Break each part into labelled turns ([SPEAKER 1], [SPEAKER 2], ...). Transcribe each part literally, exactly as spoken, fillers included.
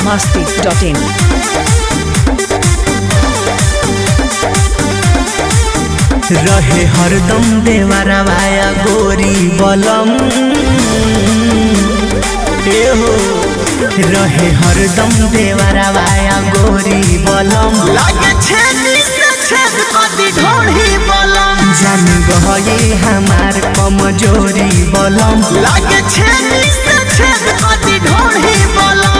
[SPEAKER 1] masti dot in.
[SPEAKER 2] रहे हरदम देवरवाया गोरी बलम ए हो रहे हरदम देवरवाया गोरी बलम
[SPEAKER 3] लागे छेदी से छेद कदी ढोढ़ी बलम
[SPEAKER 2] जान गई हमार कमजोरी बलम
[SPEAKER 3] लागे छेदी से छेद कदी ढोढ़ी बलम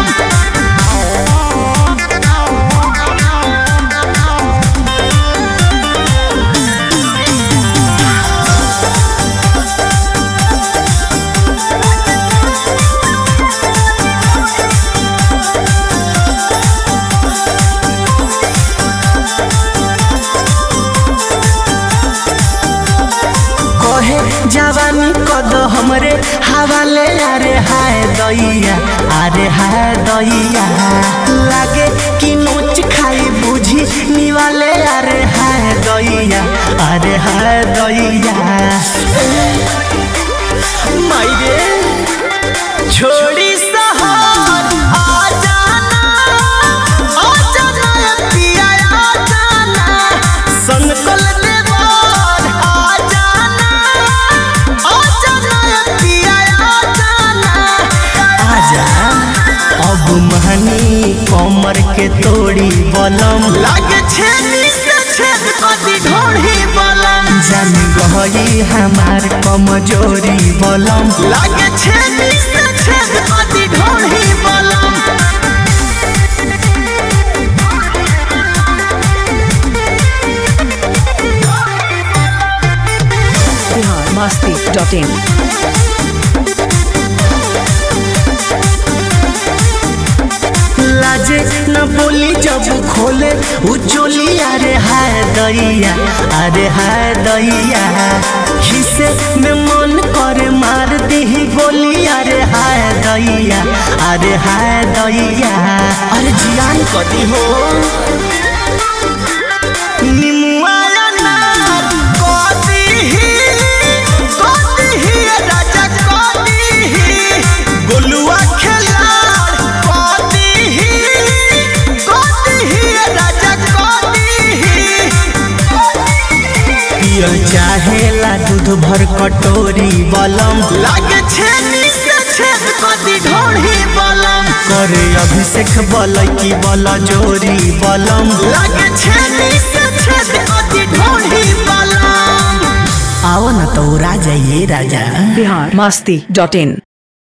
[SPEAKER 2] जवानी कद हमरे हवाले अरे हाय दैया अरे हाय दैया लागे कि नोच खाई बुझी निवाले अरे हाय दैया अरे हाय दैया मायरे
[SPEAKER 3] छोड़ी सहर आ जाना आ जाना पिया आ जाना संकल देवर आ जाना आ जाना पिया आ जाना
[SPEAKER 2] आजा अब महनी कमर के तोड़ी बलम
[SPEAKER 3] लागे छेदी से छेद कदी ढोढ़ी बलम
[SPEAKER 2] जान गई हमार कमजोरी बलम
[SPEAKER 3] लागे छेदी से छेद कदी ढोढ़ी बलम
[SPEAKER 1] Bihar masti dot in.
[SPEAKER 2] लाजे न बोली जब खोले उ चोली अरे हाय दैया अरे हाय दैया खिसे में मन करे मार दी गोली अरे हाय दैया अरे हाय दैया अरे जियान कदी हो
[SPEAKER 3] निमुआ अनार कदी ही कदी ही राजा कदी ही गोलुआ खिलाड़ कदी ही कदी ही राजा कदी ही
[SPEAKER 2] पियल चाहेला दूध भर कटोरी बलम
[SPEAKER 3] लागे छेदी से छेद कदी ढोढ़ी बलम
[SPEAKER 2] करे अभिषेक बल की बल जोरी बलम
[SPEAKER 3] लागे छेदी से छेद कदी ढोढ़ी बलम
[SPEAKER 2] आओ न तो राजा ये राजा
[SPEAKER 1] Bihar masti dot in.